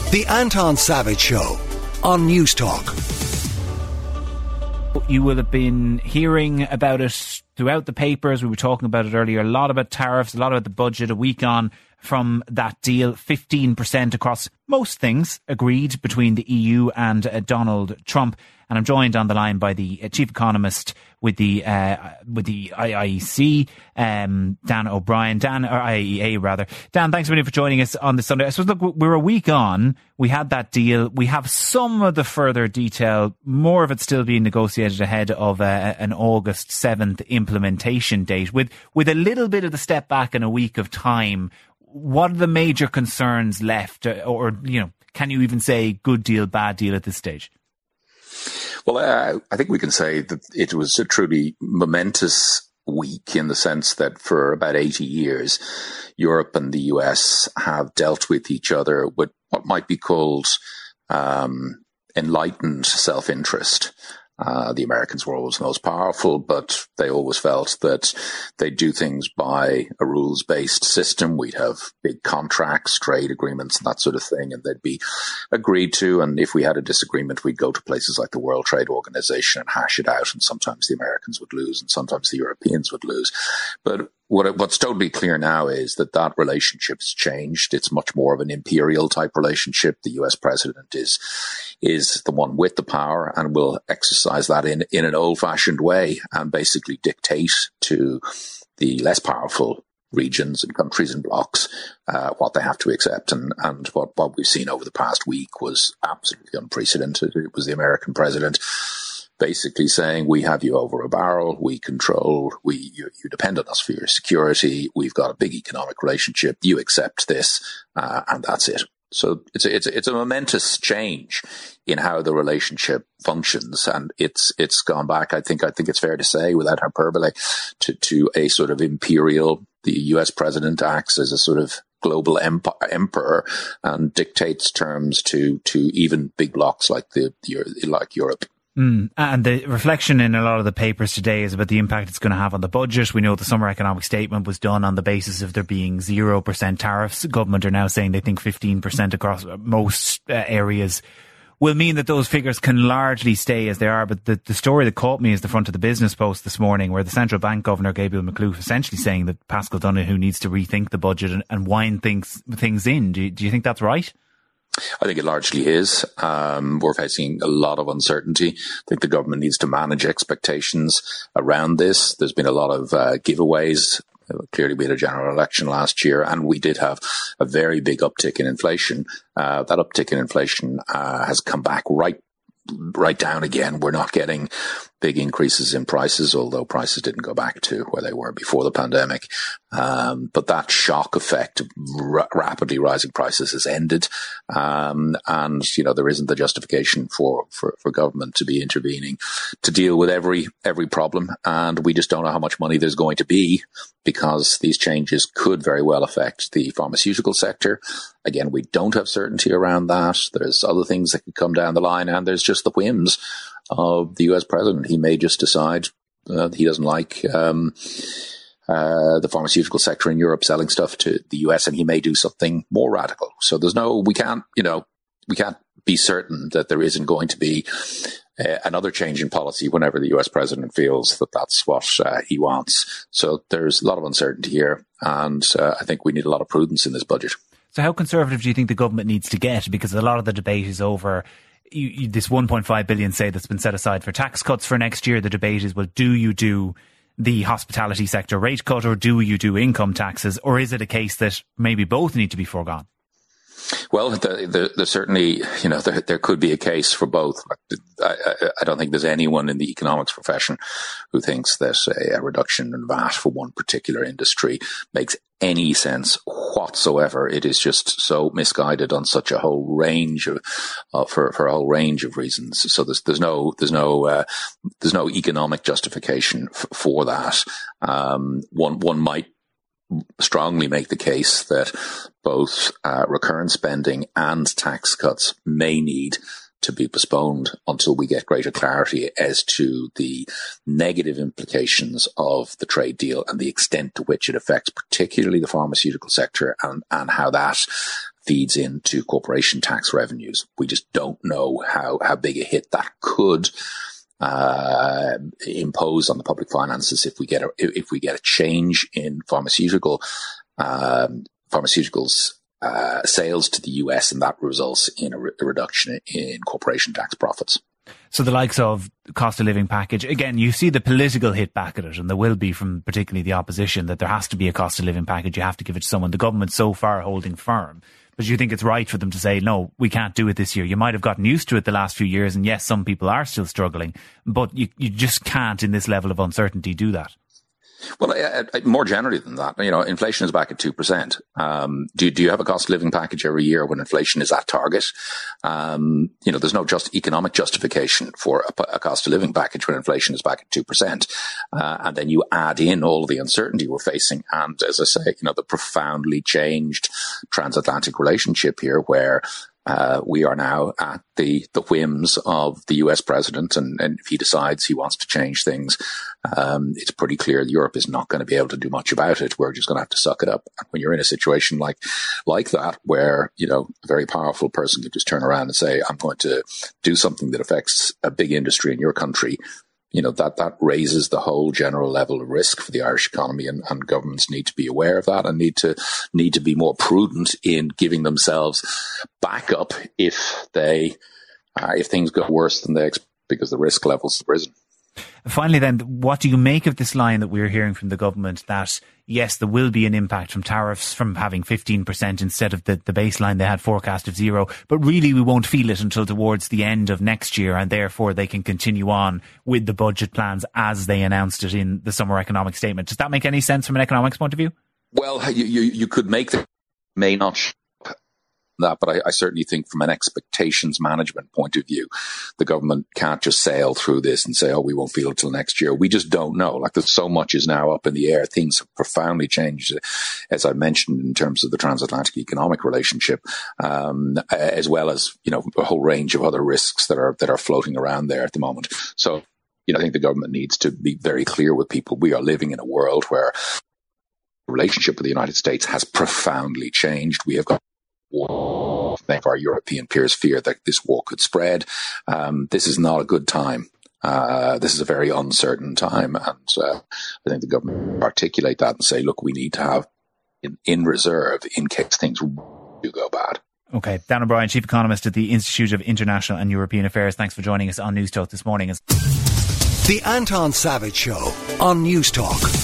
The Anton Savage Show on News Talk. You will have been hearing about it throughout the papers. We were talking about it earlier. A lot about tariffs, a lot about the budget, a week on from that deal. 15% across most things agreed between the EU and Donald Trump. And I'm joined on the line by the chief economist with the IEC, Dan O'Brien, or IEA rather. Dan, thanks a million for joining us on this Sunday. I suppose, look, we're a week on. We had that deal. We have some of the further detail, more of it still being negotiated ahead of an August 7th implementation date. With a little bit of the step back in a week of time, what are the major concerns left? Or can you even say good deal, bad deal at this stage? Well, I think we can say that it was a truly momentous week in the sense that for about 80 years, Europe and the US have dealt with each other with what might be called enlightened self-interest. The Americans were always the most powerful, but they always felt that they'd do things by a rules-based system. We'd have big contracts, trade agreements, and that sort of thing, and they'd be agreed to. And if we had a disagreement, we'd go to places like the World Trade Organization and hash it out. And sometimes the Americans would lose, and sometimes the Europeans would lose. But what's totally clear now is that relationship's changed. It's much more of an imperial type relationship. The US president is the one with the power and will exercise that in an old fashioned way and basically dictate to the less powerful regions and countries and blocs what they have to accept. And what we've seen over the past week was absolutely unprecedented. It was the American president basically saying, we have you over a barrel, we control, you depend on us for your security, we've got a big economic relationship, you accept this, and that's it. So it's a momentous change in how the relationship functions, and it's gone back, I think it's fair to say, without hyperbole, to a sort of imperial. The US president acts as a sort of global emperor and dictates terms to even big blocs like Europe. And the reflection in a lot of the papers today is about the impact it's going to have on the budget. We know the summer economic statement was done on the basis of there being 0% tariffs. Government are now saying they think 15% across most areas will mean that those figures can largely stay as they are. But the story that caught me is the front of the Business Post this morning, where the central bank governor, Gabriel Makhlouf, essentially saying that Paschal Donohoe needs to rethink the budget and wind things in. Do you think that's right? I think it largely is. We're facing a lot of uncertainty. I think the government needs to manage expectations around this. There's been a lot of giveaways. Clearly, we had a general election last year, and we did have a very big uptick in inflation. That uptick in inflation has come back right down again. We're not getting big increases in prices, although prices didn't go back to where they were before the pandemic. But that shock effect of rapidly rising prices has ended. And, there isn't the justification for government to be intervening to deal with every problem. And we just don't know how much money there's going to be, because these changes could very well affect the pharmaceutical sector. Again, we don't have certainty around that. There's other things that could come down the line, and there's just the whims of the US president. He may just decide he doesn't like the pharmaceutical sector in Europe selling stuff to the US, and he may do something more radical. So we can't be certain that there isn't going to be another change in policy whenever the US president feels that that's what he wants. So there's a lot of uncertainty here, and I think we need a lot of prudence in this budget. So how conservative do you think the government needs to get? Because a lot of the debate is over this 1.5 billion, say, that's been set aside for tax cuts for next year. The debate is, well, do you do the hospitality sector rate cut, or do you do income taxes? Or is it a case that maybe both need to be foregone? Well, there's certainly, there could be a case for both. I don't think there's anyone in the economics profession who thinks that a reduction in VAT for one particular industry makes any sense whatsoever. It is just so misguided on such a whole range for a whole range of reasons. So there's no economic justification for that. One might strongly make the case that both recurrent spending and tax cuts may need to be postponed until we get greater clarity as to the negative implications of the trade deal and the extent to which it affects particularly the pharmaceutical sector, and how that feeds into corporation tax revenues. We just don't know how big a hit that could impose on the public finances if we get a change in pharmaceuticals sales to the US, and that results in a reduction in corporation tax profits. So the likes of cost of living package, again, you see the political hit back at it, and there will be from particularly the opposition that there has to be a cost of living package. You have to give it to someone. The government's so far holding firm. But you think it's right for them to say, no, we can't do it this year. You might have gotten used to it the last few years, and yes, some people are still struggling, but you just can't in this level of uncertainty do that. Well, more generally than that, inflation is back at 2%. Do you have a cost of living package every year when inflation is at target? There's no economic justification for a cost of living package when inflation is back at 2%. And then you add in all of the uncertainty we're facing. And as I say, the profoundly changed transatlantic relationship here, where we are now at the whims of the US president, and if he decides he wants to change things, it's pretty clear Europe is not going to be able to do much about it. We're just going to have to suck it up. And when you're in a situation like that, where, a very powerful person could just turn around and say, I'm going to do something that affects a big industry in your country, that raises the whole general level of risk for the Irish economy, and governments need to be aware of that and need to be more prudent in giving themselves backup if things go worse than they expect, because the risk levels have risen. Finally then, what do you make of this line that we're hearing from the government that, yes, there will be an impact from tariffs, from having 15% instead of the baseline they had forecast of 0, but really we won't feel it until towards the end of next year, and therefore they can continue on with the budget plans as they announced it in the summer economic statement. Does that make any sense from an economics point of view? Well, you could make that, may not that, but I certainly think from an expectations management point of view, the government can't just sail through this and say, we won't feel it till next year. We just don't know. There's so much is now up in the air. Things have profoundly changed, as I mentioned, in terms of the transatlantic economic relationship, as well as, a whole range of other risks that are floating around there at the moment. So, I think the government needs to be very clear with people. We are living in a world where the relationship with the United States has profoundly changed. We have got war. Our European peers fear that this war could spread. This is not a good time. This is a very uncertain time. And I think the government articulate that and say, look, we need to have in reserve in case things do go bad. Okay. Dan O'Brien, Chief Economist at the Institute of International and European Affairs. Thanks for joining us on News Talk this morning. The Anton Savage Show on News Talk.